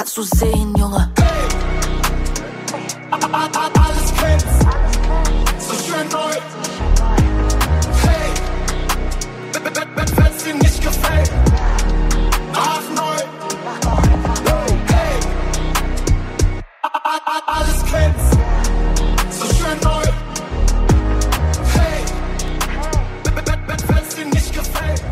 kannst du sehen, Junge. Alles kennst, so schön neu. Hey, wenn's dir nicht gefällt, ach neu. Hey, alles kennst, so schön neu. Hey, wenn's dir nicht gefällt.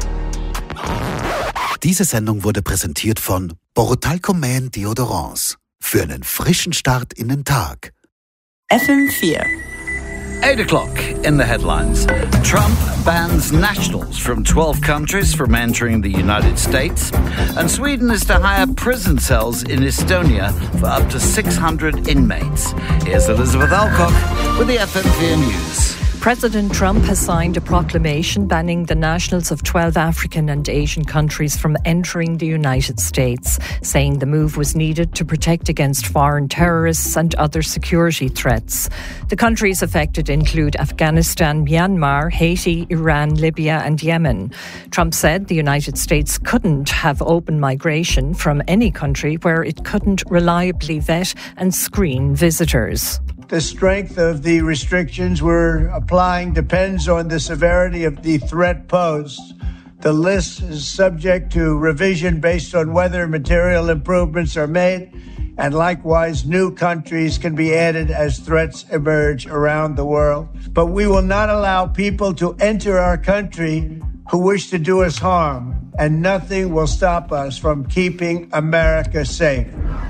Diese Sendung wurde präsentiert von Borutalco Man Deodorants. Für einen frischen Start in den Tag. FM4. 8 o'clock in the headlines. Trump bans nationals from 12 countries from entering the United States. And Sweden is to hire prison cells in Estonia for up to 600 inmates. Here's Elizabeth Alcock with the FM4 News. President Trump has signed a proclamation banning the nationals of 12 African and Asian countries from entering the United States, saying the move was needed to protect against foreign terrorists and other security threats. The countries affected include Afghanistan, Myanmar, Haiti, Iran, Libya and Yemen. Trump said the United States couldn't have open migration from any country where it couldn't reliably vet and screen visitors. The strength of the restrictions we're applying depends on the severity of the threat posed. The list is subject to revision based on whether material improvements are made, and likewise new countries can be added as threats emerge around the world. But we will not allow people to enter our country who wish to do us harm, and nothing will stop us from keeping America safe.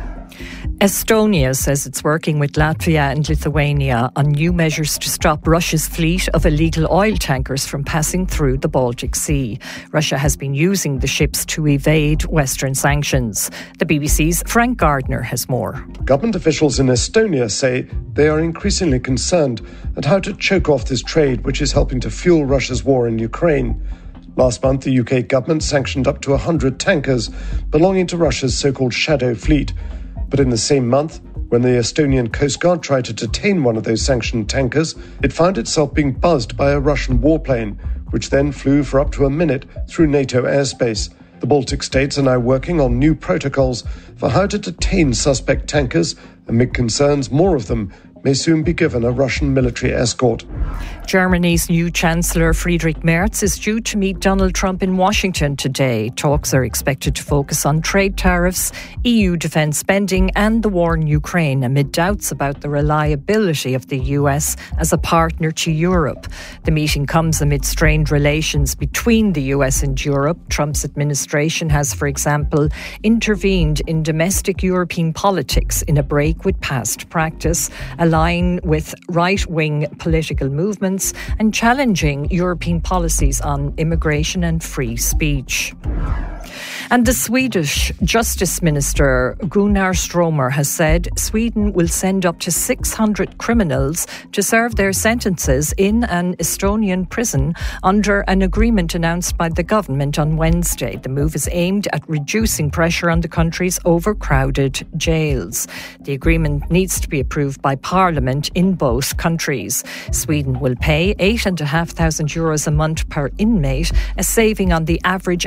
Estonia says it's working with Latvia and Lithuania on new measures to stop Russia's fleet of illegal oil tankers from passing through the Baltic Sea. Russia has been using the ships to evade Western sanctions. The BBC's Frank Gardner has more. Government officials in Estonia say they are increasingly concerned at how to choke off this trade, which is helping to fuel Russia's war in Ukraine. Last month, the UK government sanctioned up to 100 tankers belonging to Russia's so-called shadow fleet. But in the same month, when the Estonian Coast Guard tried to detain one of those sanctioned tankers, it found itself being buzzed by a Russian warplane, which then flew for up to a minute through NATO airspace. The Baltic states are now working on new protocols for how to detain suspect tankers, amid concerns more of them may soon be given a Russian military escort. Germany's new Chancellor Friedrich Merz is due to meet Donald Trump in Washington today. Talks are expected to focus on trade tariffs, EU defence spending and the war in Ukraine, amid doubts about the reliability of the US as a partner to Europe. The meeting comes amid strained relations between the US and Europe. Trump's administration has, for example, intervened in domestic European politics in a break with past practice, align with right-wing political movements and challenging European policies on immigration and free speech. And the Swedish Justice Minister Gunnar Strömmer has said Sweden will send up to 600 criminals to serve their sentences in an Estonian prison under an agreement announced by the government on Wednesday. The move is aimed at reducing pressure on the country's overcrowded jails. The agreement needs to be approved by Parliament in both countries. Sweden will pay €8,500 a month per inmate, a saving on the average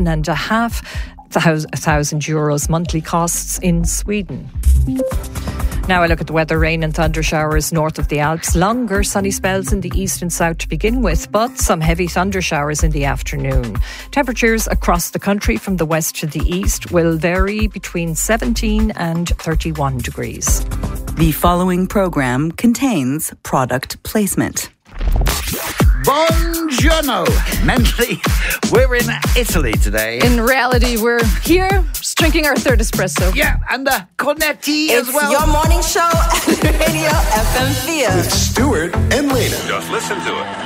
€11,500 monthly costs in Sweden. Now I look at the weather. Rain and thunder showers north of the Alps. Longer sunny spells in the east and south to begin with, but some heavy thunder showers in the afternoon. Temperatures across the country from the west to the east will vary between 17 and 31 degrees. The following program contains product placement. Buongiorno! Mentally, we're in Italy today. In reality, we're here just drinking our third espresso. Yeah, and Cornetti as well. It's your morning show at Radio FM4. With Stuart and Lena. Just listen to it.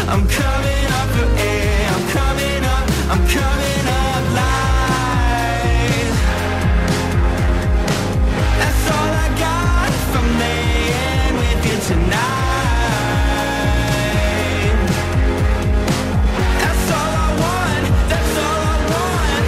I'm coming up for air. I'm coming up light. That's all I got from laying with you tonight. That's all I want. That's all I want.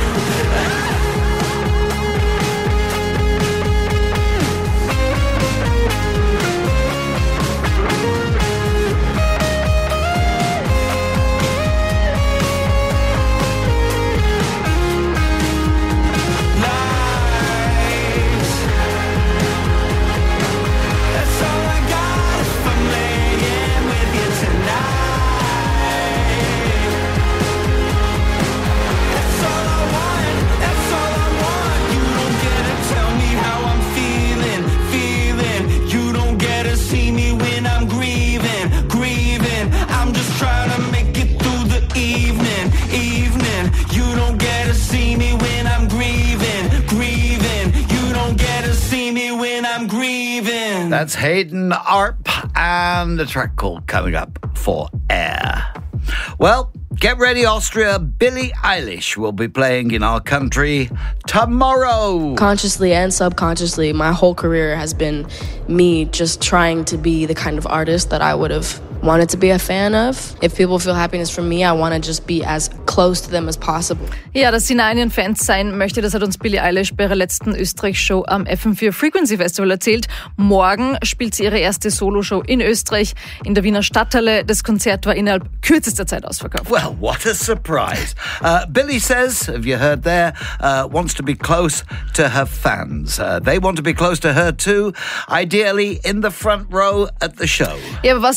That's Hayden Arp and a track called Coming Up for Air. Well, get ready, Austria. Billie Eilish will be playing in our country tomorrow. Consciously and subconsciously, my whole career has been me just trying to be the kind of artist that I would have wanted to be a fan of. If people feel happiness from me, I want to just be as close to them as possible. Ja, dass sie nah an ihren Fans sein möchte, das hat uns Billie Eilish bei ihrer letzten Österreich-Show am FM4 Frequency Festival erzählt. Morgen spielt sie ihre erste Solo-Show in Österreich in der Wiener Stadthalle. Das Konzert war innerhalb kürzester Zeit ausverkauft. Well, what a surprise. Billie says, have you heard there, wants to be close to her fans. They want to be close to her too, ideally in the front row at the show. Ja, aber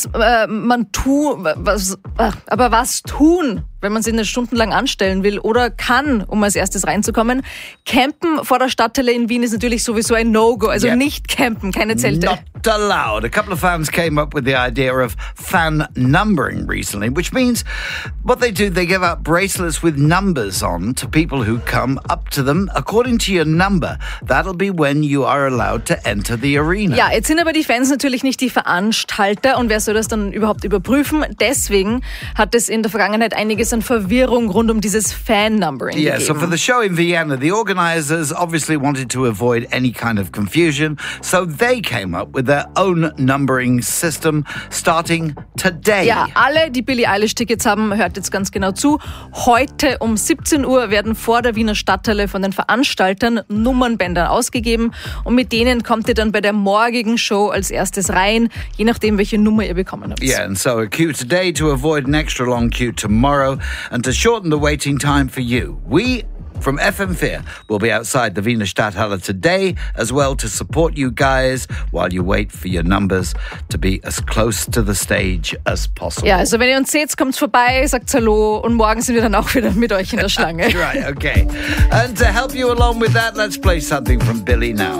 was tun, wenn man sich nicht stundenlang anstellen will oder kann, um als erstes reinzukommen? Campen vor der Stadthalle in Wien ist natürlich sowieso ein No-Go. Also nicht campen, keine Zelte. Not allowed. A couple of fans came up with the idea of fan numbering recently, which means what they do, they give out bracelets with numbers on to people who come up to them. According to your number, that'll be when you are allowed to enter the arena. Ja, jetzt sind aber die Fans natürlich nicht die Veranstalter und wer soll das dann überhaupt überprüfen? Deswegen hat es in der Vergangenheit einiges an Verwirrung rund um dieses Fan-Numbering gegeben. So for the show in Vienna, the organizers obviously wanted to avoid any kind of confusion, so they came up with their own numbering system starting today. Ja, alle, die Billie Eilish-Tickets haben, hört jetzt ganz genau zu. Heute um 17 Uhr werden vor der Wiener Stadthalle von den Veranstaltern Nummernbänder ausgegeben und mit denen kommt ihr dann bei der morgigen Show als erstes rein, je nachdem, welche Nummer ihr bekommen habt. Yeah, and so a queue today to avoid an extra long queue tomorrow and to shorten the waiting time for you. We from FM4 will be outside the Wiener Stadthalle today as well to support you guys while you wait for your numbers to be as close to the stage as possible. Ja, also wenn ihr uns seht, kommt vorbei, sagt Hallo und morgen sind wir dann auch wieder mit euch in der Schlange. Right, okay. And to help you along with that, let's play something from Billie now.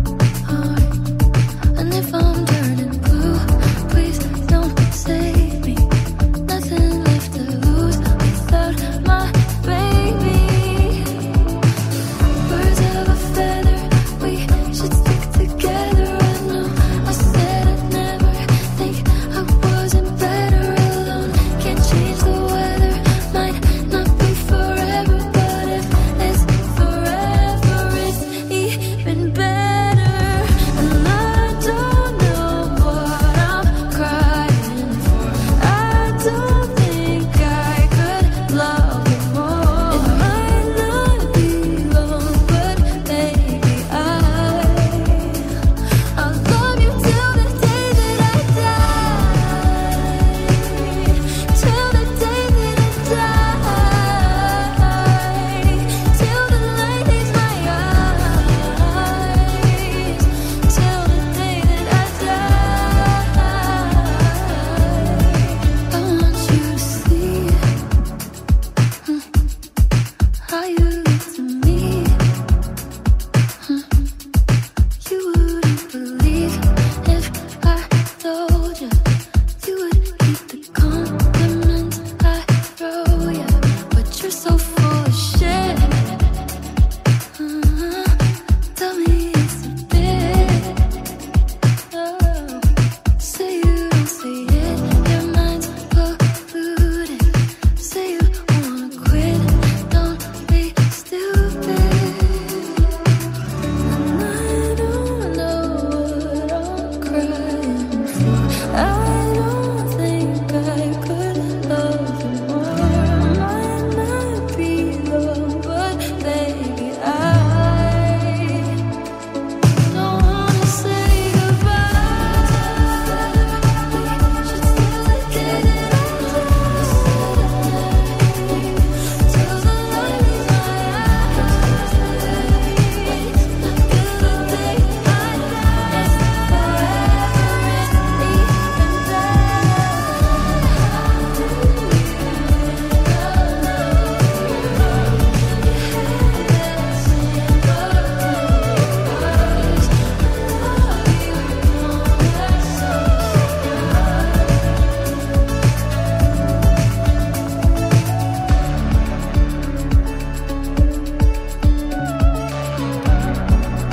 And if I'm turning blue, please don't save me.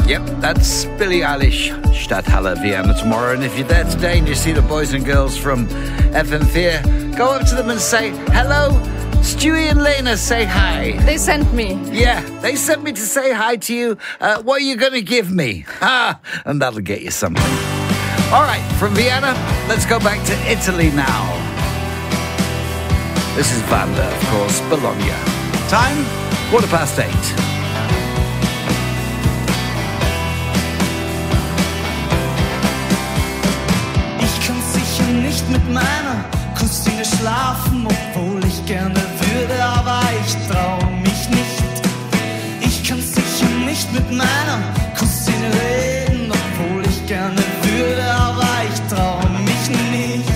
Yep, that's Billie Eilish, Stadthalle Vienna tomorrow. And if you're there today and you see the boys and girls from FM4, go up to them and say, hello, Stewie and Lena, say hi. They sent me. Yeah, they sent me to say hi to you. What are you going to give me? And that'll get you something. All right, from Vienna, let's go back to Italy now. This is Vanda, of course, Bologna. Time, 8:15. Ich kann sicher nicht mit meiner Cousine schlafen, obwohl ich gerne würde, aber ich trau mich nicht. Ich kann sicher nicht mit meiner Cousine reden, obwohl ich gerne würde, aber ich trau mich nicht.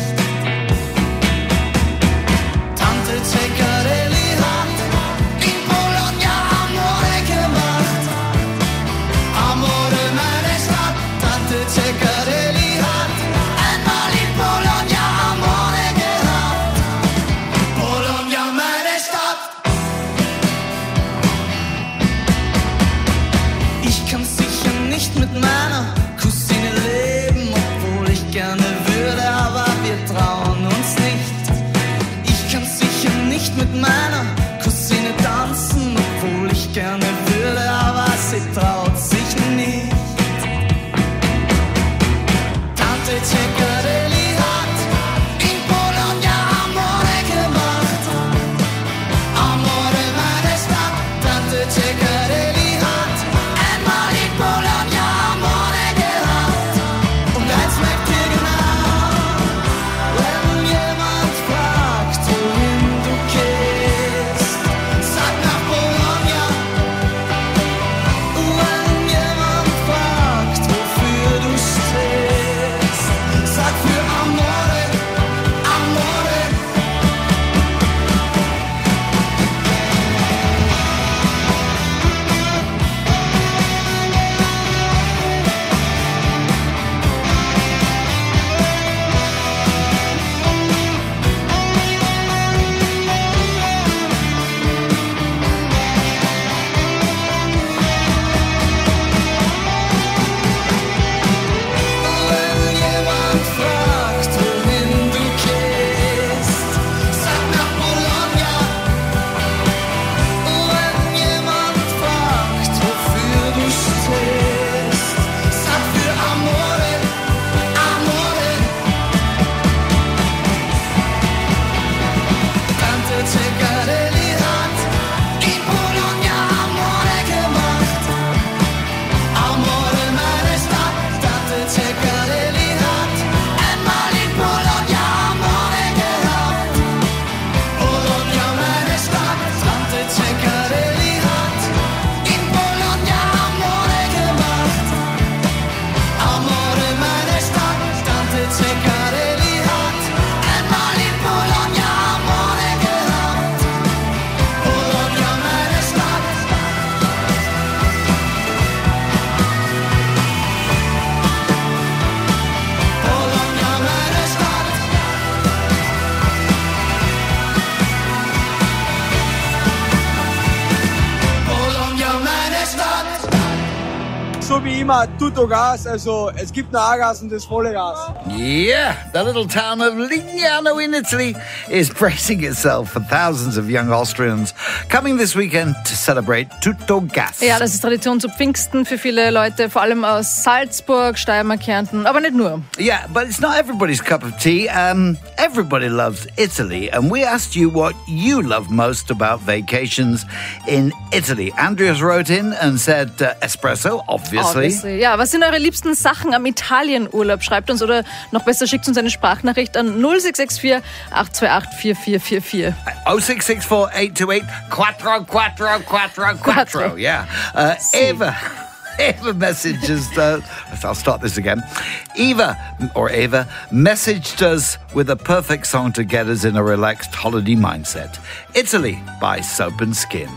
Tante Ceccarelli hat in Bologna Amore gemacht. Amore meine Stadt, Tante Ceccarelli hat einmal in Bologna Amore gehabt. Bologna meine Stadt. Ich kann sicher nicht mit meiner Cousine leben, obwohl ich gerne würde, aber wir trauen uns nicht. Ich kann sicher nicht mit meiner Cousine tanzen, obwohl ich gerne würde, aber sie traut sich nicht. Tante Ceccarelli hat in Bologna Amore gemacht. Amore meine Stadt, Tante Ceccarelli hat einmal in Bologna Amore gehabt. Und eins merkt ihr genau, wenn jemand fragt, wohin du gehst, sag nach Bologna. Wenn jemand fragt, wofür du stehst, sag für Amore, Amore. Wenn jemand fragt, wohin du gehst, sag nach Bologna. Wenn jemand fragt, wofür du stehst, sag für Amore, Amore. Tante Ceccarelli hat in Bologna Amore gemacht. Amore meine Stadt, Tante Ceccarelli hat einmal in Bologna Amore gehabt. Bologna meine Stadt, Tante Ceccarelli hat in Bologna Amore gemacht. Amore meine Stadt, Tante Ceccarelli hat einmal in Bologna Amore gehabt. Bologna meine Stadt. Bologna meine Stadt. Bologna meine Stadt. So wie immer, tutto Gas, also es gibt nur A-Gas und das volle Gas. Yeah, the little town of Lignano in Italy is bracing itself for thousands of young Austrians coming this weekend to celebrate Tutto Gas. Ja, das ist Tradition zu Pfingsten für viele Leute, vor allem aus Salzburg, Steiermark, Kärnten, aber nicht nur. Yeah, but it's not everybody's cup of tea. Everybody loves Italy, and we asked you what you love most about vacations in Italy. Andreas wrote in and said espresso, obviously. Ja, was sind eure liebsten Sachen am Italienurlaub? Schreibt uns oder noch besser schickt uns eine Sprachnachricht an 0664 828 4444. 0664 828 44444. Yeah. Eva messaged us. I'll start this again. Eva messaged us with a perfect song to get us in a relaxed holiday mindset. Italy by Soap and Skin.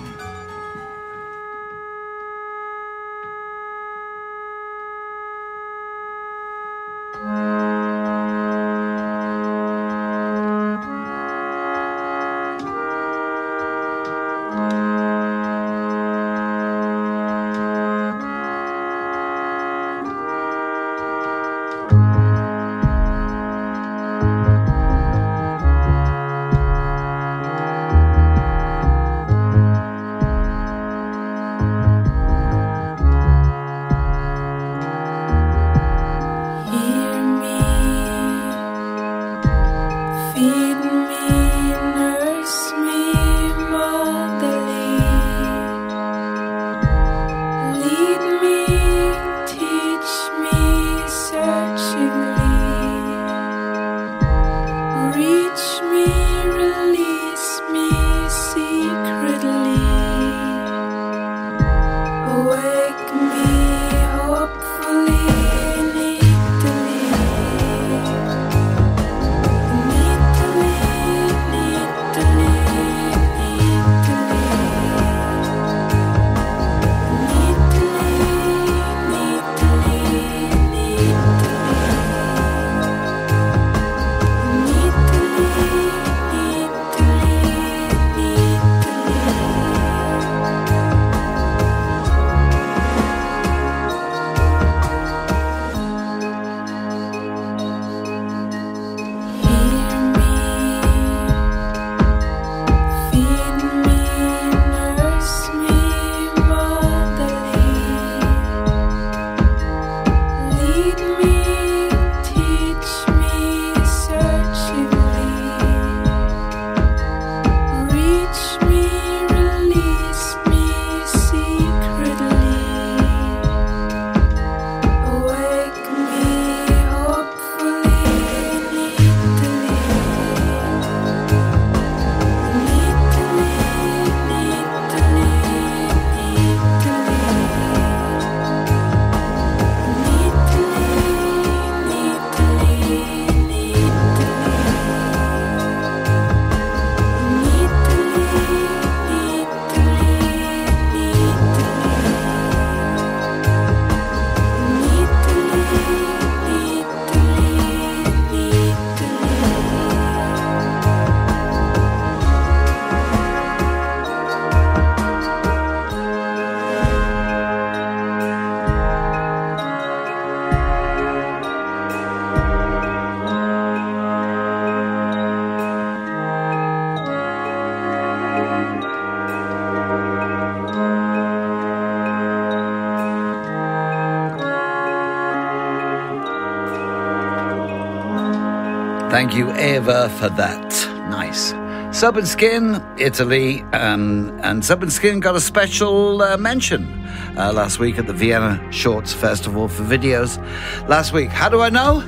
Thank you, Eva, for that. Nice. Sub and Skin, Italy, and Sub and Skin got a special mention last week at the Vienna Shorts Festival for videos. Last week, how do I know?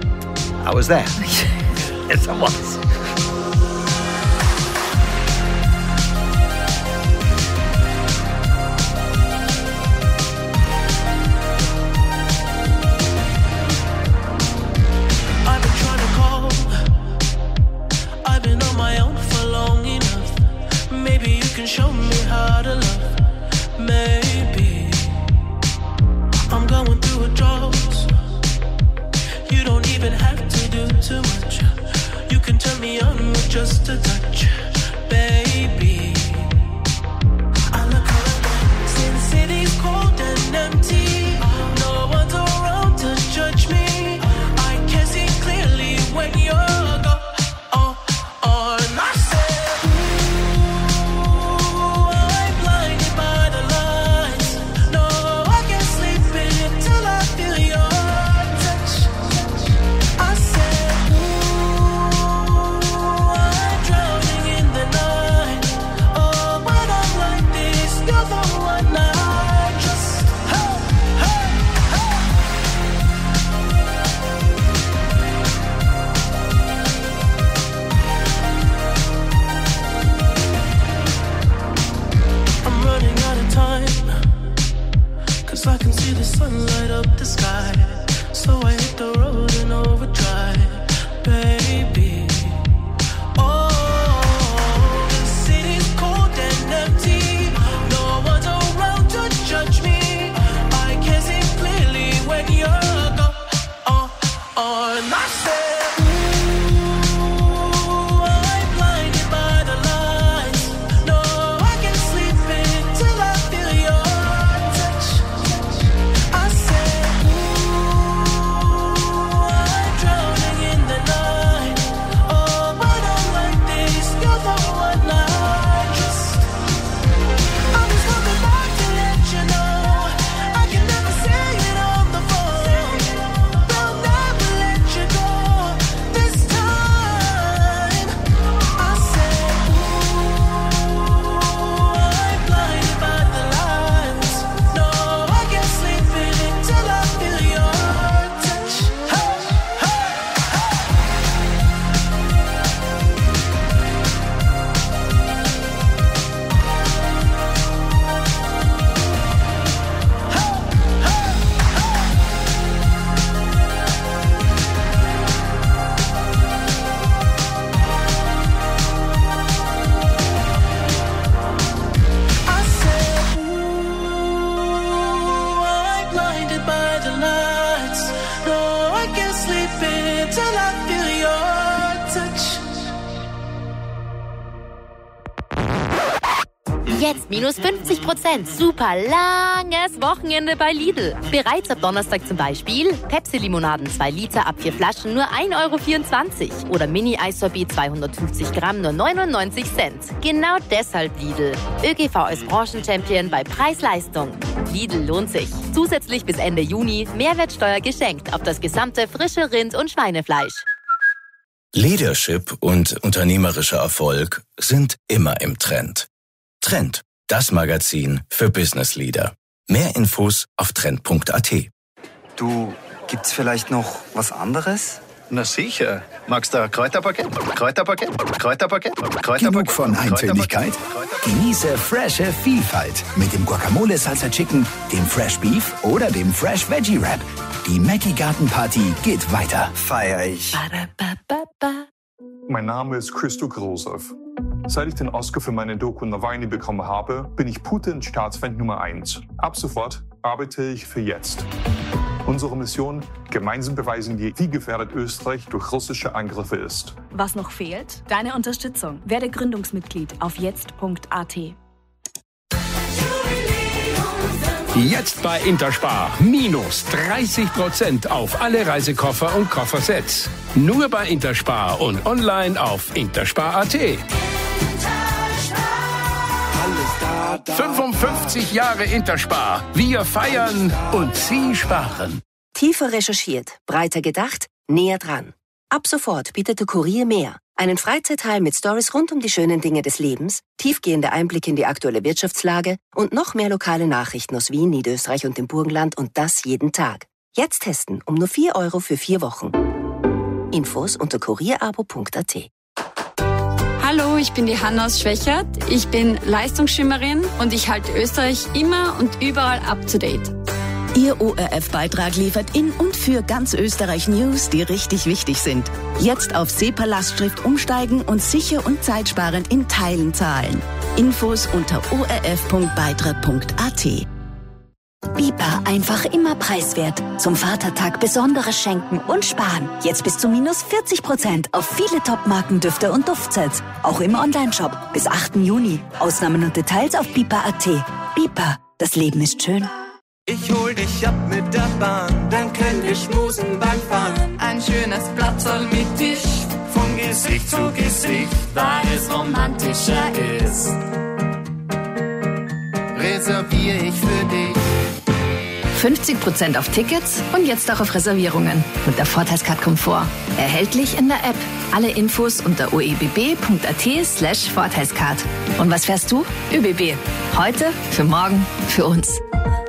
I was there. Yes, I was. Just a touch, baby. I look around, see the city's cold and empty. No one's around to judge me. I can see clearly when you're gone. And I said, ooh, I'm blinded by the lights. No, I can't sleep until I feel your touch. I said, ooh, drowning in the night. Oh, when I'm like this, you're the one I trust. Hey, hey, hey. I'm running out of time, 'cause I can see the sun light up the sky. So I hit the road in overdrive, baby. Judge me, I can see clearly when you're gone. And I said, ooh, I'm blinded by the lights. No, I can't sleep until I feel your touch. I said, ooh, I'm drowning in the night. Jetzt minus 50%. Super langes Wochenende bei Lidl. Bereits ab Donnerstag zum Beispiel Pepsi-Limonaden 2 Liter ab 4 Flaschen nur 1,24 € oder Mini-Eissorbet 250 Gramm nur 99 Cent. Genau deshalb Lidl. ÖGV als Branchenchampion bei Preis-Leistung. Lidl lohnt sich. Zusätzlich bis Ende Juni Mehrwertsteuer geschenkt auf das gesamte frische Rind- und Schweinefleisch. Leadership und unternehmerischer Erfolg sind immer im Trend. Trend, das Magazin für Business Leader. Mehr Infos auf trend.at. Du, gibt's vielleicht noch was anderes? Na sicher. Magst du Kräuterpaket? Kräuterpaket? Kräuterpaket? Kräuterpaket? Genug von Eintödigkeit? Genieße frische Vielfalt mit dem Guacamole Salsa Chicken, dem Fresh Beef oder dem Fresh Veggie Wrap. Die Mackie Garten Party geht weiter. Feier ich. Mein Name ist Christo Grosow. Seit ich den Oscar für meine Doku Nawalny bekommen habe, bin ich Putins Staatsfeind Nummer 1. Ab sofort arbeite ich für Jetzt. Unsere Mission: gemeinsam beweisen wir, wie gefährdet Österreich durch russische Angriffe ist. Was noch fehlt? Deine Unterstützung. Werde Gründungsmitglied auf jetzt.at. Jetzt bei Interspar. Minus 30% auf alle Reisekoffer und Koffersets. Nur bei Interspar und online auf interspar.at. 55 Jahre Interspar. Wir feiern und Sie sparen. Tiefer recherchiert, breiter gedacht, näher dran. Ab sofort bietet der Kurier mehr. Einen Freizeitteil mit Stories rund um die schönen Dinge des Lebens, tiefgehende Einblicke in die aktuelle Wirtschaftslage und noch mehr lokale Nachrichten aus Wien, Niederösterreich und dem Burgenland und das jeden Tag. Jetzt testen um nur 4 € für 4 Wochen. Infos unter kurierabo.at. Hallo, ich bin die Hanna aus Schwächert. Ich bin Leistungsschwimmerin und ich halte Österreich immer und überall up to date. Ihr ORF-Beitrag liefert in und für ganz Österreich News, die richtig wichtig sind. Jetzt auf SEPA-Lastschrift umsteigen und sicher und zeitsparend in Teilen zahlen. Infos unter orf.beitrag.at. Bipa, einfach immer preiswert. Zum Vatertag Besonderes schenken und sparen. Jetzt bis zu minus 40% auf viele Top-Markendüfte und Duftsets. Auch im Onlineshop bis 8. Juni. Ausnahmen und Details auf bipa.at. Bipa, das Leben ist schön. Ich hol dich ab mit der Bahn, dann können wir schmusen beim Fahren. Ein schönes Platzl mit Tisch, von Gesicht zu Gesicht, weil es romantischer ist. Reserviere ich für dich. 50% auf Tickets und jetzt auch auf Reservierungen mit der Vorteilscard Komfort. Erhältlich in der App. Alle Infos unter oebb.at/Vorteilscard. Und was fährst du? ÖBB. Heute, für morgen, für uns.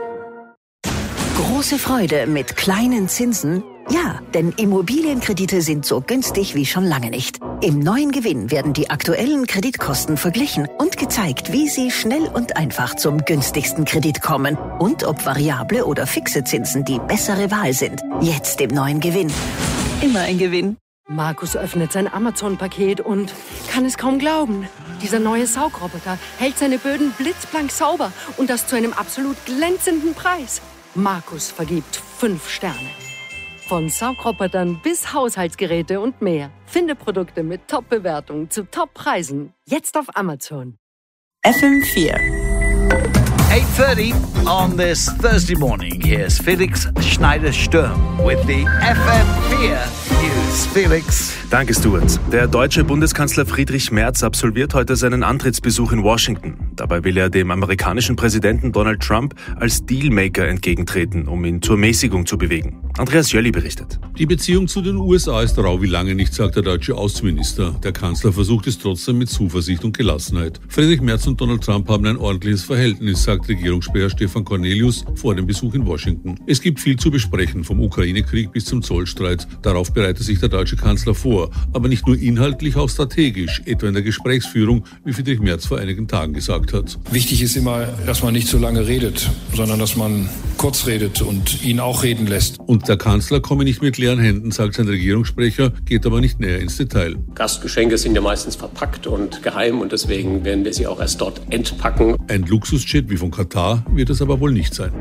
Große Freude mit kleinen Zinsen? Ja, denn Immobilienkredite sind so günstig wie schon lange nicht. Im neuen Gewinn werden die aktuellen Kreditkosten verglichen und gezeigt, wie Sie schnell und einfach zum günstigsten Kredit kommen und ob variable oder fixe Zinsen die bessere Wahl sind. Jetzt im neuen Gewinn. Immer ein Gewinn. Markus öffnet sein Amazon-Paket und kann es kaum glauben. Dieser neue Saugroboter hält seine Böden blitzblank sauber und das zu einem absolut glänzenden Preis. Markus vergibt 5 Sterne. Von Saugrobotern bis Haushaltsgeräte und mehr. Finde Produkte mit Top-Bewertungen zu Top-Preisen. Jetzt auf Amazon. FM4. 8:30 on this Thursday morning. Here's Felix Schneider-Sturm with the FM4 News. Felix. Danke, Stuart. Der deutsche Bundeskanzler Friedrich Merz absolviert heute seinen Antrittsbesuch in Washington. Dabei will er dem amerikanischen Präsidenten Donald Trump als Dealmaker entgegentreten, um ihn zur Mäßigung zu bewegen. Andreas Jölli berichtet. Die Beziehung zu den USA ist rau wie lange nicht, sagt der deutsche Außenminister. Der Kanzler versucht es trotzdem mit Zuversicht und Gelassenheit. Friedrich Merz und Donald Trump haben ein ordentliches Verhältnis, sagt Regierungssprecher Stefan Cornelius vor dem Besuch in Washington. Es gibt viel zu besprechen, vom Ukraine-Krieg bis zum Zollstreit. Darauf bereitet sich der deutsche Kanzler vor. Aber nicht nur inhaltlich, auch strategisch, etwa in der Gesprächsführung, wie Friedrich Merz vor einigen Tagen gesagt hat. Wichtig ist immer, dass man nicht so lange redet, sondern dass man kurz redet und ihn auch reden lässt. Und der Kanzler komme nicht mit leeren Händen, sagt sein Regierungssprecher, geht aber nicht näher ins Detail. Gastgeschenke sind ja meistens verpackt und geheim und deswegen werden wir sie auch erst dort entpacken. Ein Luxusjet wie von Katar wird es aber wohl nicht sein.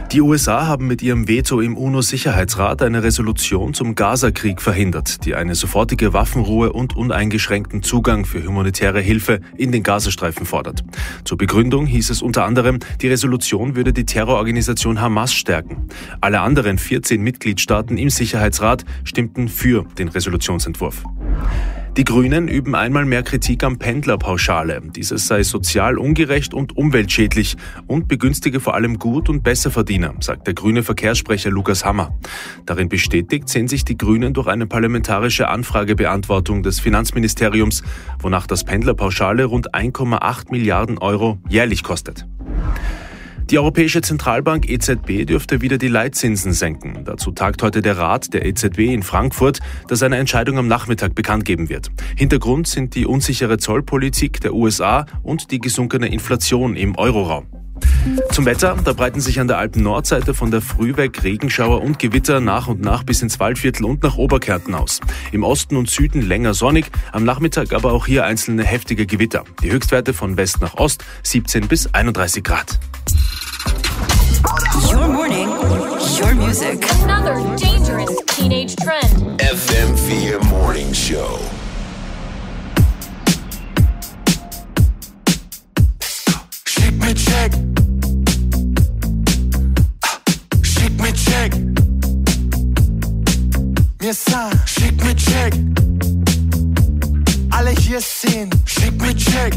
Die USA haben mit ihrem Veto im UNO-Sicherheitsrat eine Resolution zum Gaza-Krieg verhindert, die eine sofortige Waffenruhe und uneingeschränkten Zugang für humanitäre Hilfe in den Gazastreifen fordert. Zur Begründung hieß es unter anderem, die Resolution würde die Terrororganisation Hamas stärken. Alle anderen 14 Mitgliedstaaten im Sicherheitsrat stimmten für den Resolutionsentwurf. Die Grünen üben einmal mehr Kritik am Pendlerpauschale. Dieses sei sozial ungerecht und umweltschädlich und begünstige vor allem Gut- und Besserverdiener, sagt der grüne Verkehrssprecher Lukas Hammer. Darin bestätigt sehen sich die Grünen durch eine parlamentarische Anfragebeantwortung des Finanzministeriums, wonach das Pendlerpauschale rund 1,8 Milliarden Euro jährlich kostet. Die Europäische Zentralbank EZB dürfte wieder die Leitzinsen senken. Dazu tagt heute der Rat der EZB in Frankfurt, der seine Entscheidung am Nachmittag bekannt geben wird. Hintergrund sind die unsichere Zollpolitik der USA und die gesunkene Inflation im Euroraum. Zum Wetter, da breiten sich an der Alpen-Nordseite von der Früh weg Regenschauer und Gewitter nach und nach bis ins Waldviertel und nach Oberkärnten aus. Im Osten und Süden länger sonnig, am Nachmittag aber auch hier einzelne heftige Gewitter. Die Höchstwerte von West nach Ost 17 bis 31 Grad. Your morning, your music. Another dangerous teenage trend. FM4 Morning Show. Schick mir Check. Schick mir Check. Mir sah, schick mir Check. Alle hier sehen, schick mir Check.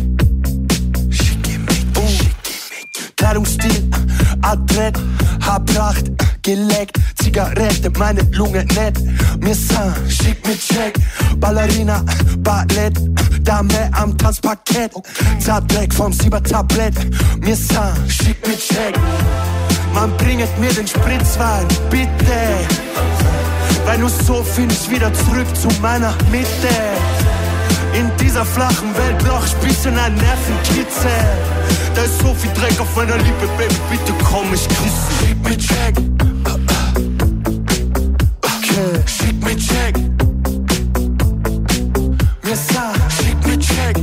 Kleidungsstil, adrett, Haarpracht, geleckt, Zigarette, meine Lunge nett. Mir sah, schick mir Check, Ballerina, Ballett, Dame am Tanzparkett, Zartdreck vom Siebertablett. Mir sah, schick mir Check, man bringet mir den Spritzwein, bitte. Weil nur so find ich wieder zurück zu meiner Mitte. In dieser flachen Welt brauch ich bisschen ein Nervenkitzel. Da ist so viel Dreck auf meiner Liebe, Baby, bitte komm, ich küsse. Schick mir Check. Okay, schick mir Check. Mir sah, schick mir Check.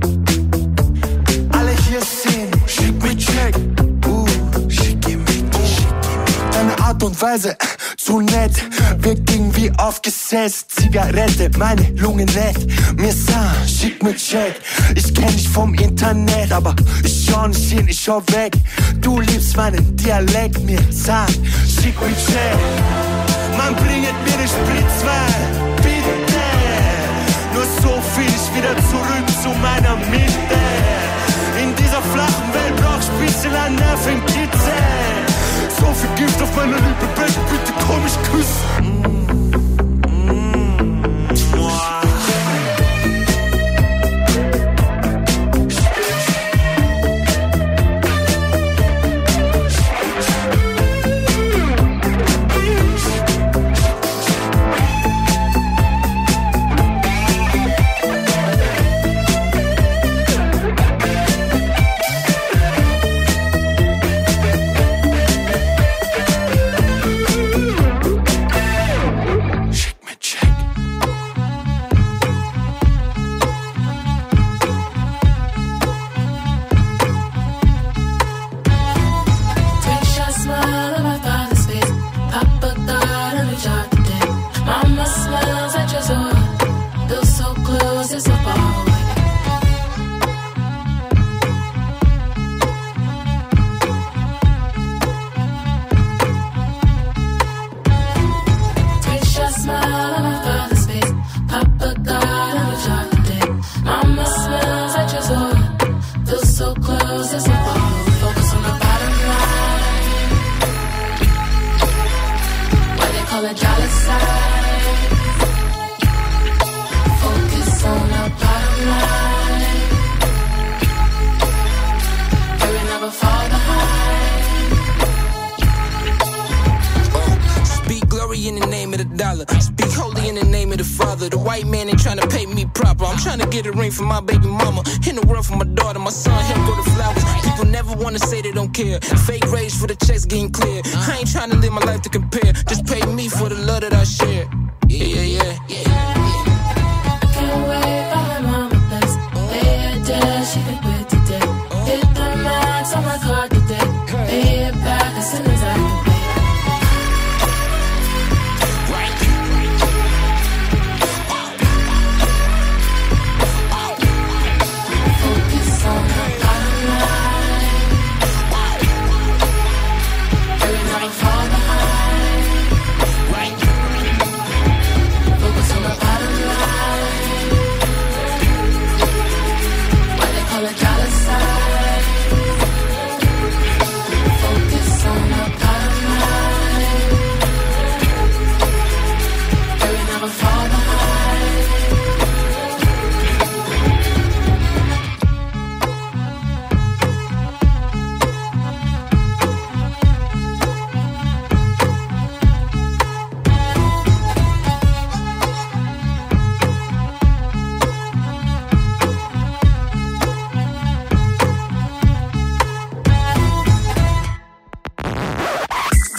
Alle hier sehen, schick mir Check. Schick mir Check. Deine Art und Weise, zu nett, wirkt irgendwie aufgesetzt. Zigarette, meine Lunge nett. Mir sah, schick mir Check. Ich kenn dich vom Internet, aber ich schau nicht hin, ich schau weg. Du liebst meinen Dialekt, mir sah, schick mir Check. Man bringet mir den Spritzwein, bitte. Nur so find ich wieder zurück zu meiner Mitte. In dieser flachen Welt brauch ich bisschen ein Nervenkitzel. So viel Gift auf meiner Liebe, Baby, bitte komm, ich küsse. Speak holy in the name of the Father. The white man ain't trying to pay me proper. I'm trying to get a ring for my baby mama. In the world for my daughter, my son, him go to flowers. People never wanna say they don't care. Fake rage for the checks getting clear. I ain't trying to live my life to compare. Just pay me for the love that I share. Yeah. Can't wait for my mama bless. Lay her dead, she could quit today. Hit the max on my card today. Pay it back as soon as I can.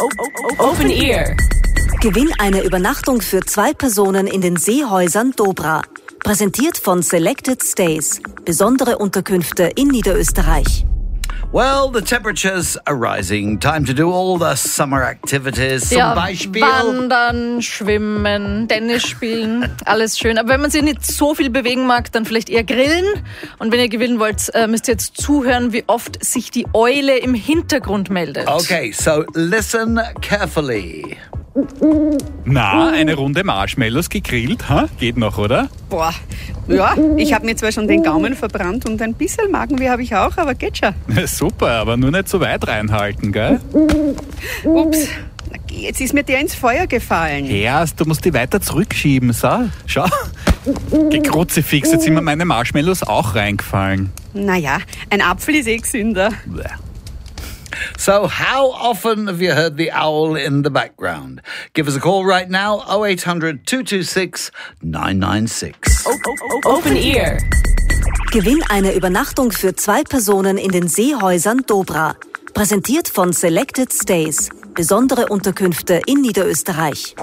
Open Ear. Gewinn eine Übernachtung für 2 Personen in den Seehäusern Dobra. Präsentiert von Selected Stays. Besondere Unterkünfte in Niederösterreich. Well, the temperatures are rising. Time to do all the summer activities. Zum Beispiel Wandern, Schwimmen, Tennis spielen, alles schön. Aber wenn man sich nicht so viel bewegen mag, dann vielleicht eher grillen. Und wenn ihr gewinnen wollt, müsst ihr jetzt zuhören, wie oft sich die Eule im Hintergrund meldet. Okay, so listen carefully. Na, eine Runde Marshmallows gegrillt, ha? Geht noch, oder? Boah, ja, ich habe mir zwar schon den Gaumen verbrannt und ein bisschen Magenweh habe ich auch, aber geht schon. Super, aber nur nicht so weit reinhalten, gell? Ups, jetzt ist mir der ins Feuer gefallen. Erst, du musst die weiter zurückschieben, so. Schau, Kruzifix, jetzt sind mir meine Marshmallows auch reingefallen. Naja, ein Apfel ist gesünder. So, how often have you heard the owl in the background? Give us a call right now, 0800 226 996. Open Ear. Gewinn eine Übernachtung für 2 Personen in den Seehäusern Dobra. Präsentiert von Selected Stays. Besondere Unterkünfte in Niederösterreich.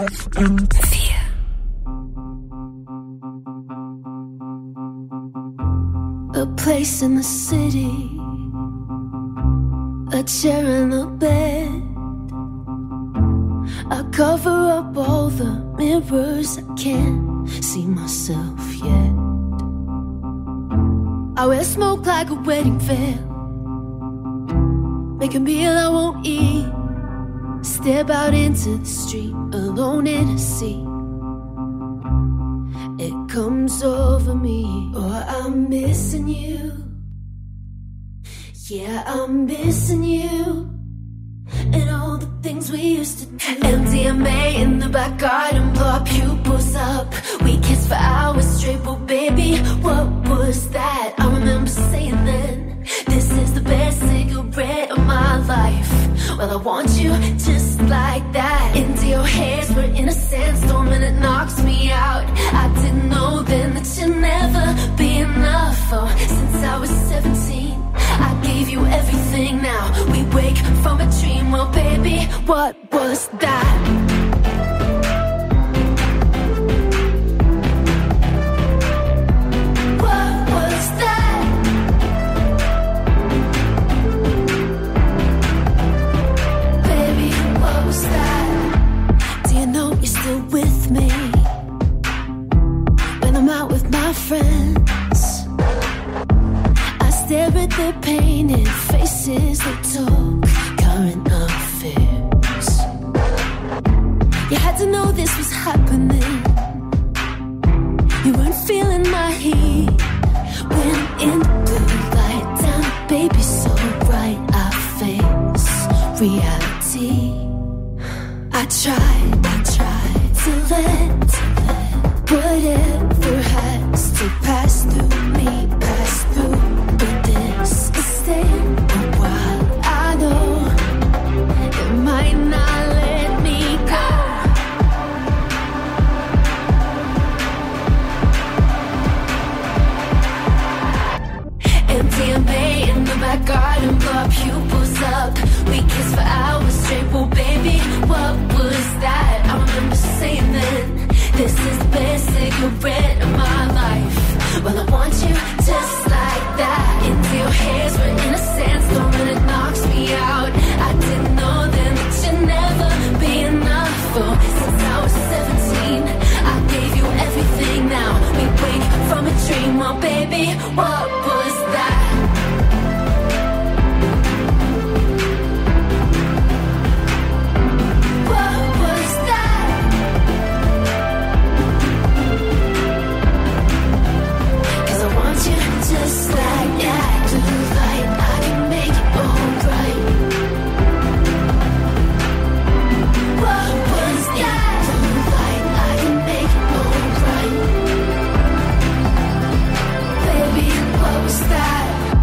A place in the city, a chair and a bed. I cover up all the mirrors, I can't see myself yet. I wear smoke like a wedding veil, make a meal I won't eat, step out into the street alone in a sea. It comes over me, oh, I'm missing you. Yeah, I'm missing you and all the things we used to do. MDMA in the back garden, blow our pupils up. We kissed for hours straight, but baby, what was that? I remember saying then, this is the best cigarette of my life. Well, I want you just like that. Into your haze, we're in a sandstorm and it knocks me out. I didn't know then that you'd never be enough. Oh, since I was 17, I gave you everything. Now we wake from a dream. Well, baby, what was that? What was that? Baby, what was that? Do you know you're still with me when I'm out with my friends? Stare at their painted faces, they talk current affairs. You had to know this was happening. You weren't feeling my heat when in the blue light down, baby, so bright I face reality. I tried to let whatever has to pass through me, pass through. Stay a while, I know it might not let me go. MDMA in the back garden, blow our pupils up. We kissed for hours straight, well baby, what was that? I remember saying then, this is the best cigarette of my life. Well, I want you just like that. Into your haze, we're in a sandstorm and it knocks me out. I didn't know then that you'd never be enough. Oh, since I was 17, I gave you everything. Now we wake from a dream. Well, baby, what was that? What was that? Cause I want you just like that. Blue light, I can make it alright. What was that? Blue light, I can make it alright. Baby, what was that?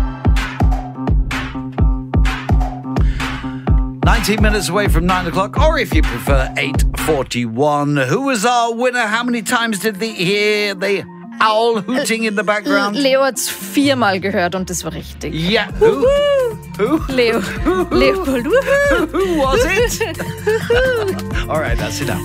19 minutes away from 9 o'clock, or if you prefer, 8:41. Who was our winner? How many times did they hear the owl hooting in the background? Leo hat's 4-mal gehört und das war richtig. Ja, who? Who? Leo. Leopold. Who was it? All right, that's enough.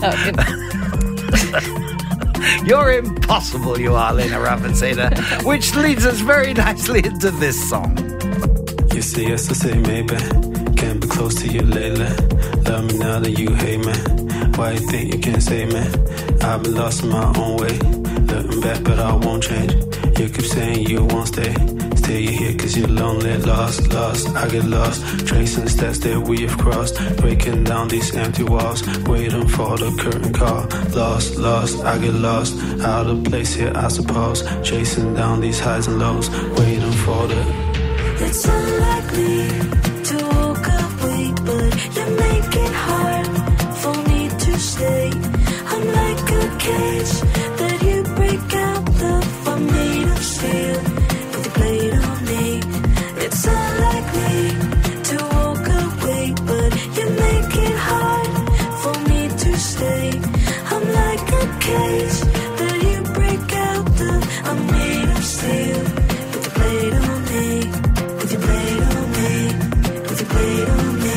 You're impossible, you are, Lena Raffenseder, which leads us very nicely into this song. You say yes, I say maybe. Can't be close to you lately. Love me now that you hate me. Why you think you can't save me? I've been lost in my own way. Looking back, but I won't change. You keep saying you won't stay. Stay here cause you're lonely. Lost, I get lost. Tracing steps that we have crossed. Breaking down these empty walls. Waiting for the curtain call. Lost, I get lost. Out of place here, I suppose. Chasing down these highs and lows. Waiting for the... It's unlikely to walk away, but you make it hard for me to stay. I'm like a cage that you break out of. I'm made of steel, put the blade on me. It's unlikely to walk away, but you make it hard for me to stay. I'm like a cage that you break out of. I'm made of steel, put the blade on me. Put the blade on me. Put the blade on me.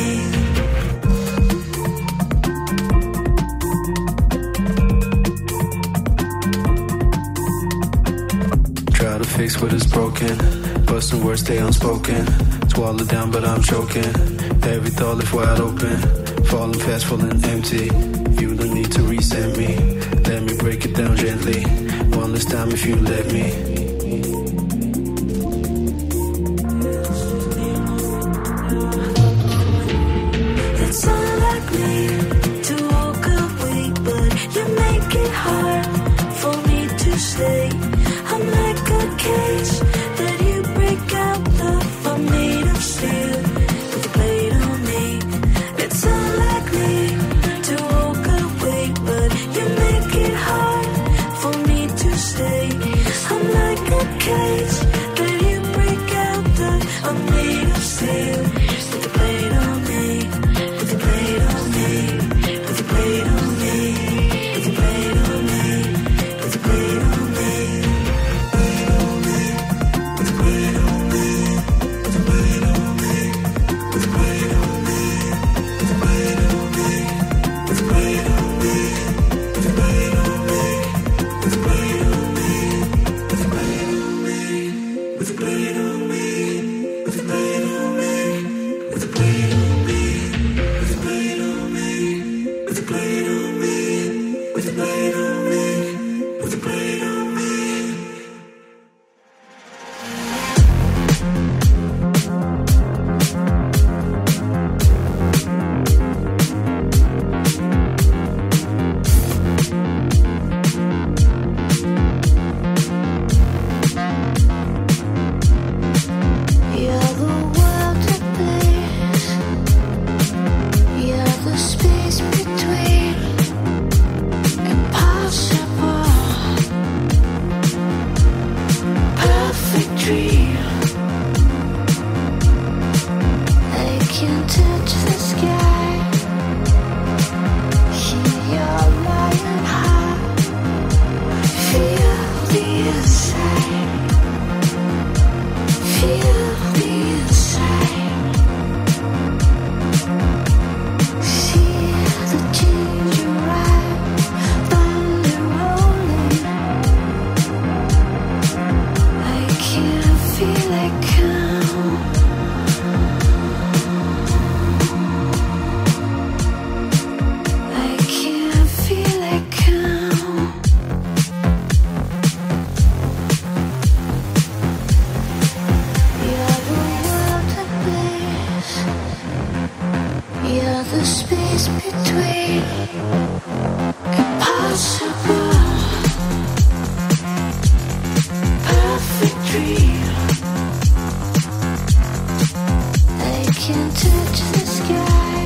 Try to fix what is broken, but some words stay unspoken. Swallow down, but I'm choking. Every thought left wide open. Falling fast, falling empty. You don't need to reset me. Let me break it down gently. One last time if you let me. It's unlikely to walk away, but you make it hard for me to stay. I'm like a cage that you break out of. I'm made of steel, put the blade on me. It's unlikely to walk away, but you make it hard for me to stay. I'm like a cage that you break out of. I'm made of steel, put the blade on me. Put the blade on me. Put the blade on me. Put the blade on me. Put the blade on me. Put the blade on me. Put the blade on me. Put the blade on me. Put the blade on me. Put the blade on me. Put the blade on me. Put the blade on me. Put the blade on me. Put the blade on me. Put the blade on me. Put the blade on me. With the blade on me, with the blade on me, with the blade on me, with the blade on me. You're the world that plays. You're the space between. Impossible. Perfect dream. I can touch the sky. Hear your lion heart. Feel the inside. Feel the inside. See the change arrive. Thunder rolling. I can feel it come. I can feel it come. You're the world that plays. You're the space between. Impossible. Perfect dream. I can touch the sky.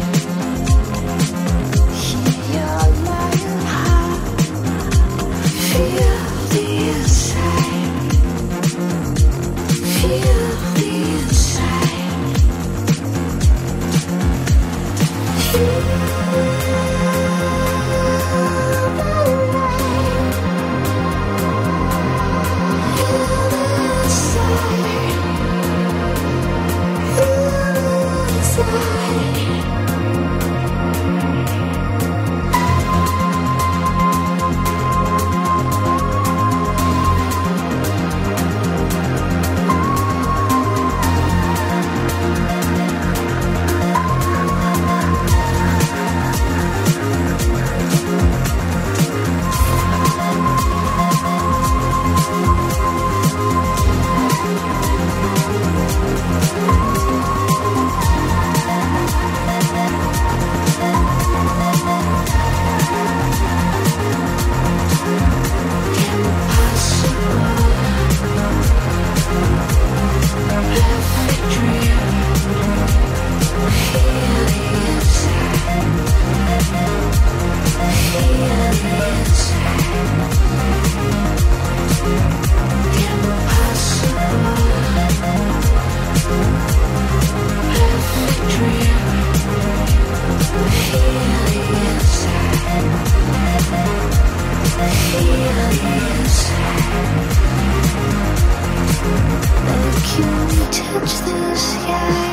Hear your lion heart. Feel the inside. Feel the inside. Feel the inside. touch the sky.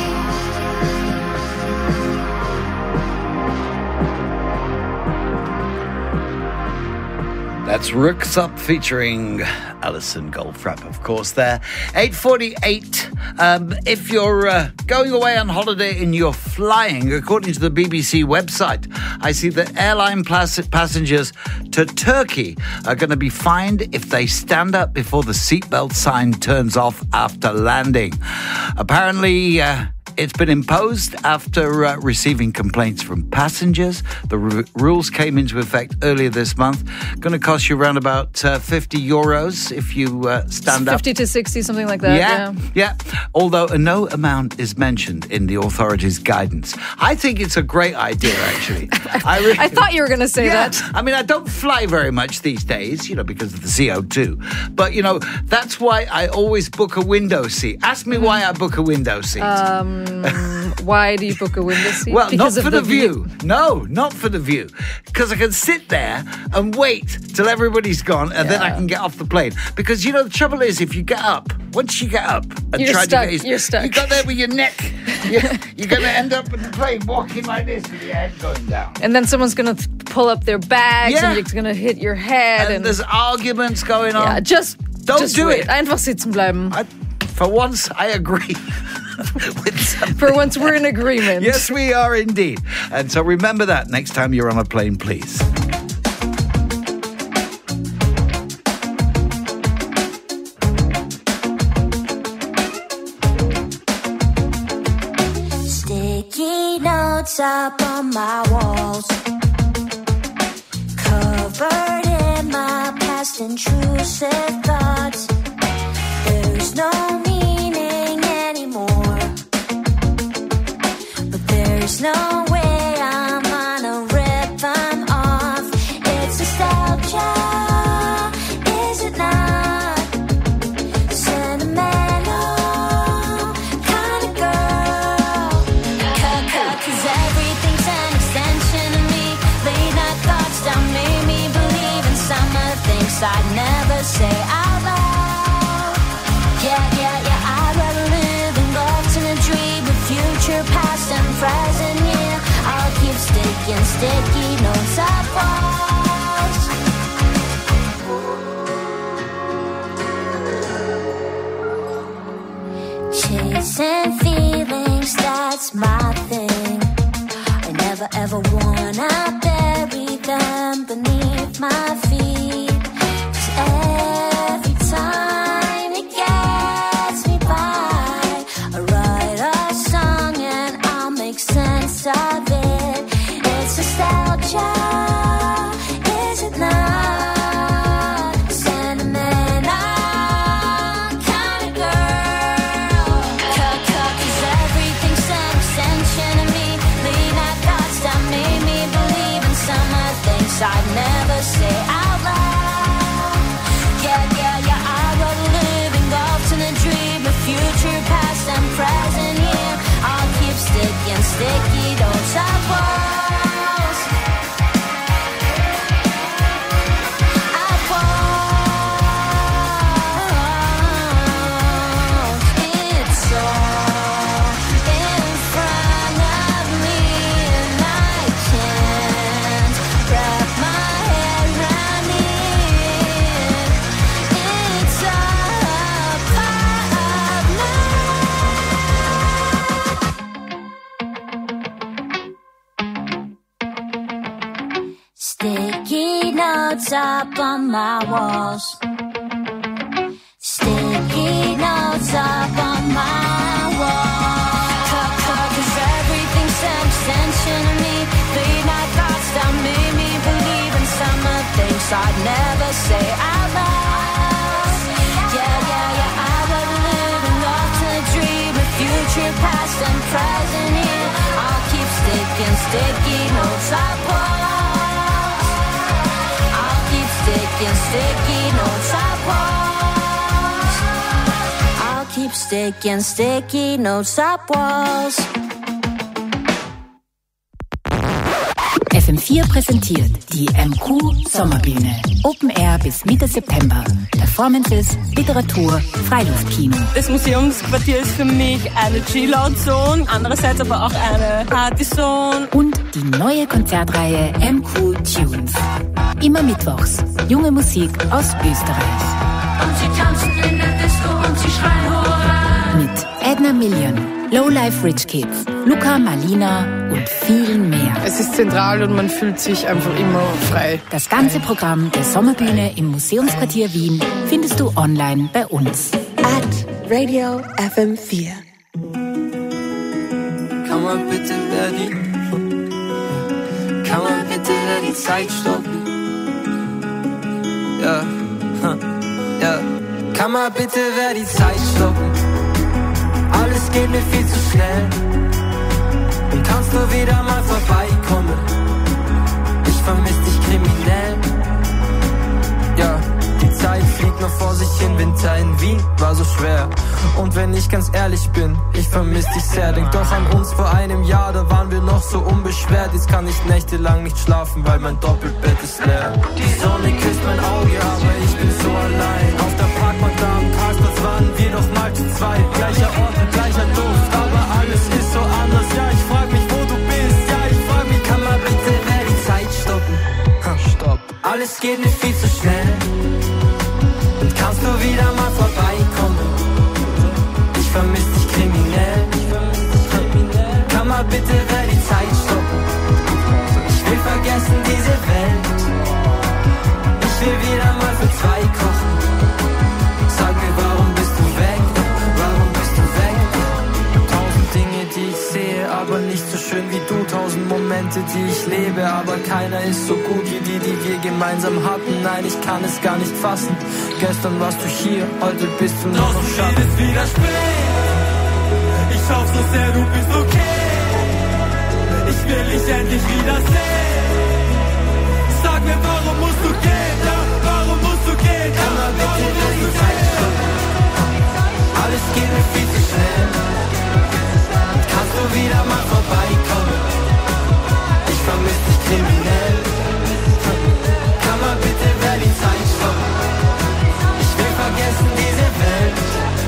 That's Rooks Up featuring Alison Goldfrapp, of course, there. 8:48. If you're going away on holiday and you're flying, according to the BBC website, I see that airline passengers to Turkey are going to be fined if they stand up before the seatbelt sign turns off after landing. Apparently, it's been imposed after receiving complaints from passengers. The rules came into effect earlier this month. Going to cost you around about €50 if you stand up. 50 to 60, something like that. Yeah. Although no amount is mentioned in the authorities' guidance. I think it's a great idea, actually. I thought you were going to say that. I mean, I don't fly very much these days, because of the CO2. But, that's why I always book a window seat. Ask me why I book a window seat. Why do you book a window seat? Well, because not for the view. No, not for the view. Because I can sit there and wait till everybody's gone and then I can get off the plane. Because, the trouble is, if you get up, once you get up and you're try stuck. to get... You're stuck. You got there with your neck. You're going to end up in the plane walking like this with your head going down. And then someone's going to pull up their bags and it's going to hit your head. And there's arguments going on. Yeah, just do it. Einfach sitzen bleiben. For once, I agree. For once, we're in agreement. Yes, we are indeed. And so remember that next time you're on a plane, please. Sticky notes up on my walls, covered in my past intrusive thoughts. There's no meaning anymore, but there's no way I'm gonna rip them off. It's nostalgia, is it not? Sentimental kind of girl. Cause everything's an extension of me. Late night thoughts that made me believe in some of the things I'd never say out loud. I'd rather live engulfed in a dream with future, past, and present. I'll keep sticking sticky notes up walls. Chasing feelings, that's my thing. I never ever wanna bury them beneath my feet. 'Cause every time it gets me by, I write a song and I'll make sense of it. It's nostalgia, is it not? Sentimental kind of girl. 'Cause everything's an extension of me. Late night thoughts that made me believe in some of the things I'd never say out loud. I'd rather live engulfed in a dream of future, past, and present. I'll keep sticking sticky notes up walls. Up walls. It's all in front of me and I can't wrap my head around it. It's all a part of me. Sticky notes up on my walls. Sticky notes up on my walls. 'Cause everything's an extension of me. Late night thoughts that made me believe in some of the things I'd never say out loud. I'd rather live engulfed in a dream of future, past, and present. I'll keep sticking sticky notes up walls. I'll keep sticking sticky notes up walls. I'll keep sticking sticky notes up walls. FM4 präsentiert die MQ Sommerbühne. Open Air bis Mitte September. Performances, Literatur, Freiluftkino. Das Museumsquartier ist für mich eine Chill-Out-Zone, andererseits aber auch eine Party-Zone. Und die neue Konzertreihe MQ Tunes. Immer mittwochs. Junge Musik aus Österreich. Und sie tanzen in der Disco und sie schreien Hurra. Mit Edna Million, Lowlife Rich Kids, Luca Marlina und vielen mehr. Es ist zentral und man fühlt sich einfach immer frei. Das ganze Programm der Sommerbühne im Museumsquartier Wien findest du online bei uns. Radio FM4. Kann man bitte die Zeit stoppen? Ja, ja. Kann man bitte die Zeit stoppen? Alles geht mir viel zu schnell. Und kannst du wieder mal vorbeikommen? Ich vermiss dich kriminell. Ja, die Zeit fliegt nur vor sich hin. Winter in Wien war so schwer. Und wenn ich ganz ehrlich bin, ich vermiss dich sehr. Denk doch an uns vor einem Jahr, da waren wir noch so unbeschwert. Jetzt kann ich nächtelang nicht schlafen, weil mein Doppelbett ist leer. Die Sonne küsst mein Auge, aber ich bin so allein. Auf der Parkbank da am Karlsplatz waren wir doch mal zu zweit. Gleicher Ort und gleicher Duft, aber alles ist so anders. Ja, ich frag mich, wo du bist. Ja, ich frag mich, kann man bitte die Zeit stoppen? Stopp. Alles geht mir viel zu schnell. Und kannst du wieder mal vorbeikommen? Ich vermiss dich kriminell. Kann mal bitte die Zeit stoppen? Ich will vergessen diese Welt. Ich will wieder mal für zwei kochen. Sag mir, warum bist du weg? Warum bist du weg? 1000 Dinge, die ich sehe, aber nicht so schön wie du. 1000 Momente, die ich lebe, aber keiner ist so gut wie die wir gemeinsam hatten. Nein, ich kann es gar nicht fassen. Gestern warst du hier, heute bist du nur noch Schatten. Ist wieder spät. Ich hoffe so sehr, du bist okay. Ich will dich endlich wiedersehen. Sag mir, warum musst du gehen? Ja, warum musst du gehen? Kann man bitte die Zeit stoppen? Alles geht mir viel zu schnell. Kannst du wieder mal vorbeikommen? Ich vermiss dich kriminell. Kann man bitte die Zeit stoppen? Ich will vergessen diese Welt.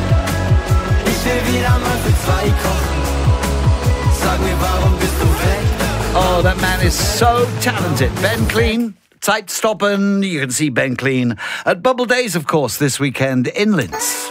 Ich will wieder mal für zwei kochen. Sag mir, warum bist du weg? Oh, that man is so talented. Ben Clean, Zeitstoppen. You can see Ben Clean at Bubble Days, of course, this weekend in Linz.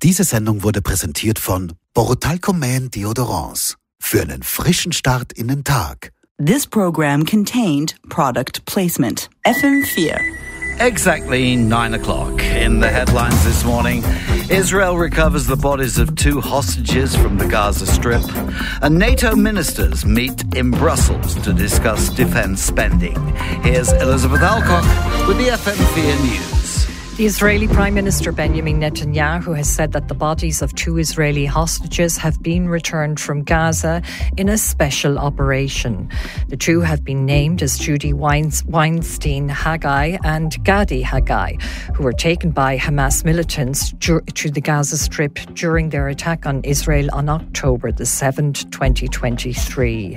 Diese Sendung wurde präsentiert von Borutalco Man Deodorants. Für einen frischen Start in den Tag. This program contained product placement. FM4. Exactly 9 o'clock. In the headlines this morning, Israel recovers the bodies of 2 hostages from the Gaza Strip, and NATO ministers meet in Brussels to discuss defense spending. Here's Elizabeth Alcock with the FM4 News. The Israeli Prime Minister Benjamin Netanyahu has said that the bodies of 2 Israeli hostages have been returned from Gaza in a special operation. The 2 have been named as Judy Weinstein Haggai and Gadi Haggai, who were taken by Hamas militants to the Gaza Strip during their attack on Israel on October the 7th, 2023.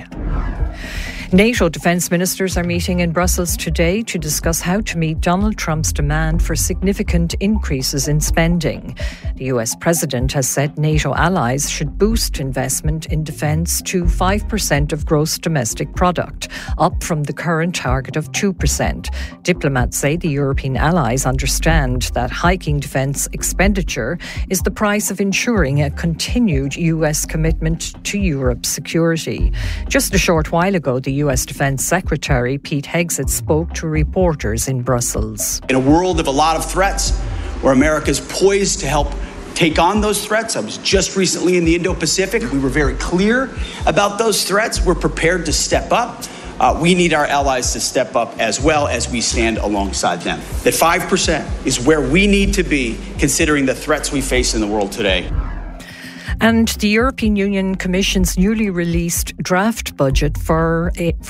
NATO defence ministers are meeting in Brussels today to discuss how to meet Donald Trump's demand for significant increases in spending. The US president has said NATO allies should boost investment in defence to 5% of gross domestic product, up from the current target of 2%. Diplomats say the European allies understand that hiking defence expenditure is the price of ensuring a continued US commitment to Europe's security. Just a short while ago, the US Defence Secretary Pete Hegseth spoke to reporters in Brussels. In a world of a lot of threats, where America is poised to help take on those threats. I was just recently in the Indo-Pacific. We were very clear about those threats. We're prepared to step up. We need our allies to step up as well as we stand alongside them. That 5% is where we need to be considering the threats we face in the world today. And the European Union Commission's newly released draft budget for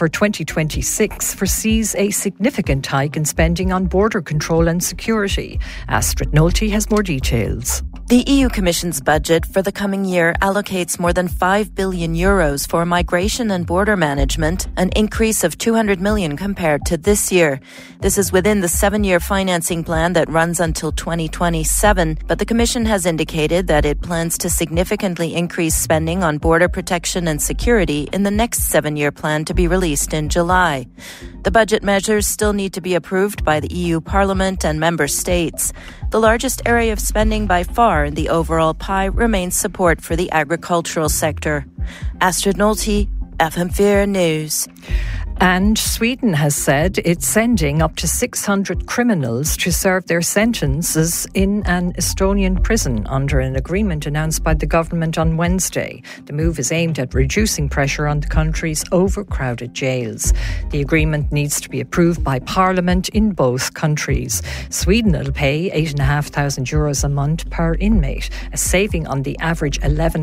2026 foresees a significant hike in spending on border control and security. Astrid Nolte has more details. The EU Commission's budget for the coming year allocates more than €5 billion for migration and border management, an increase of 200 million compared to this year. This is within the 7-year financing plan that runs until 2027, but the Commission has indicated that it plans to significantly increase spending on border protection and security in the next 7-year plan to be released in July. The budget measures still need to be approved by the EU Parliament and Member States. The largest area of spending by far in the overall pie remains support for the agricultural sector. Astrid Nolte, FM4 News. And Sweden has said it's sending up to 600 criminals to serve their sentences in an Estonian prison under an agreement announced by the government on Wednesday. The move is aimed at reducing pressure on the country's overcrowded jails. The agreement needs to be approved by Parliament in both countries. Sweden will pay €8,500 a month per inmate, a saving on the average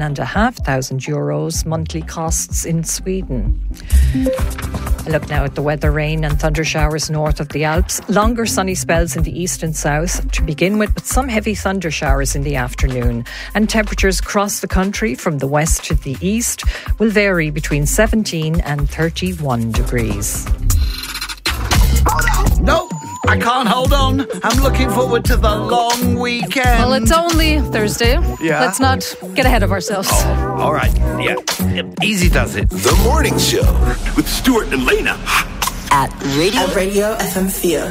€11,500 monthly costs in Sweden. A look now at the weather. Rain and thunder showers north of the Alps. Longer sunny spells in the east and south to begin with, but some heavy thunder showers in the afternoon. And temperatures across the country from the west to the east will vary between 17 and 31 degrees. No, I can't hold on. I'm looking forward to the long weekend. Well, it's only Thursday. Yeah. Let's not get ahead of ourselves. Oh, all right. Yeah. Easy does it. The Morning Show with Stuart and Lena. At Radio FM4.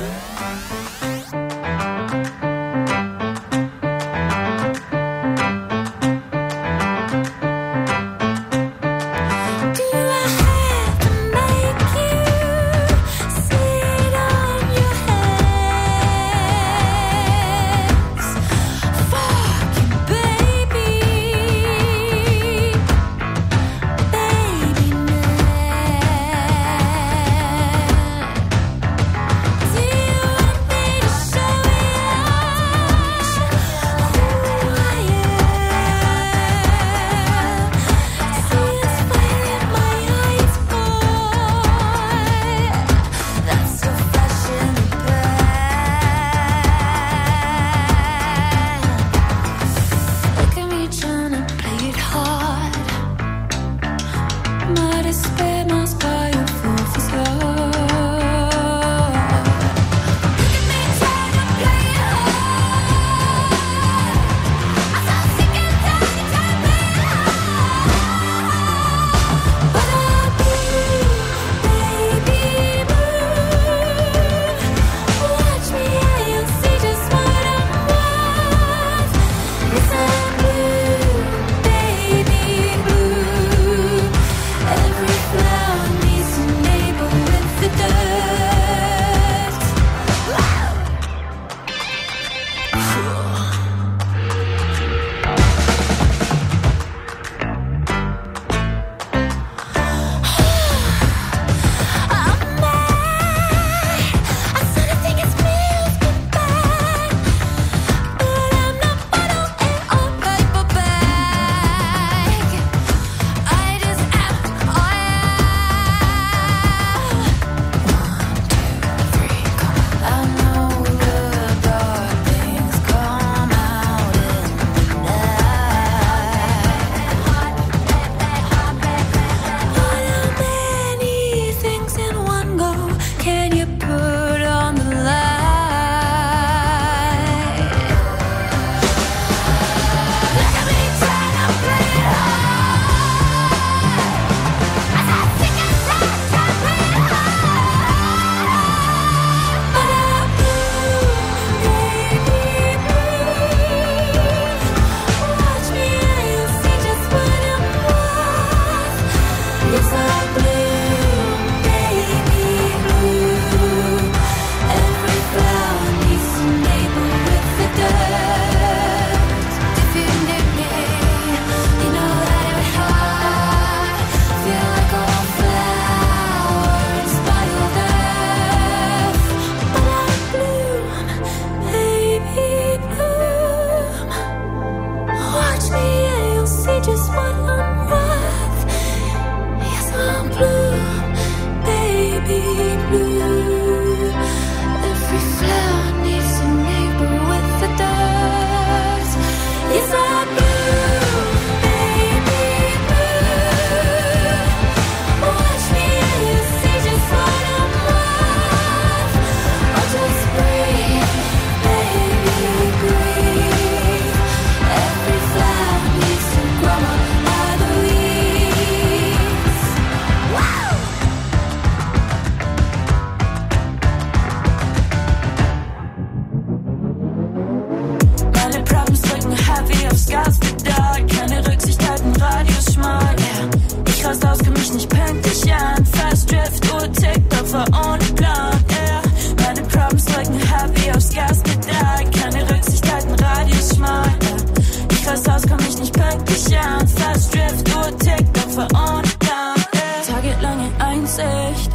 Do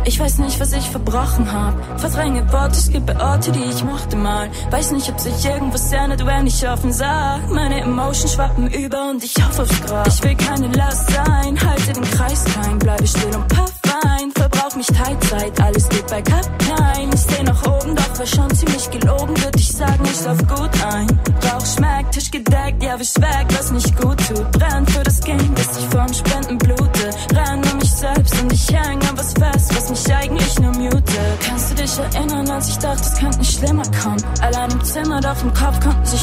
Ich weiß nicht, was ich verbrochen hab. Verdränge Worte, skippe Orte, die ich mochte mal. Weiß nicht, ob sich irgendwas ändert, wenn ich offen sah. Meine Emotions schwappen über und ich hoffe aufs Grab. Ich will keine Last sein, halte den Kreis klein. Bleibe still und puff Wein, verbrauch nicht Teilzeit. Alles geht bei Cup klein. Ich steh nach oben, doch war schon ziemlich gelogen. Würde ich sagen, ich lauf gut ein. Rauch schmeckt, Tisch gedeckt, ja wisch weg, was nicht gut tut. Brenn für das Game, bis ich vorm Spenden blute. Renn um mich selbst und ich häng an was fest, was mich eigentlich nur mute. Kannst du dich erinnern, als ich dachte, es könnte nicht schlimmer kommen? Allein im Zimmer, doch im Kopf konnten sich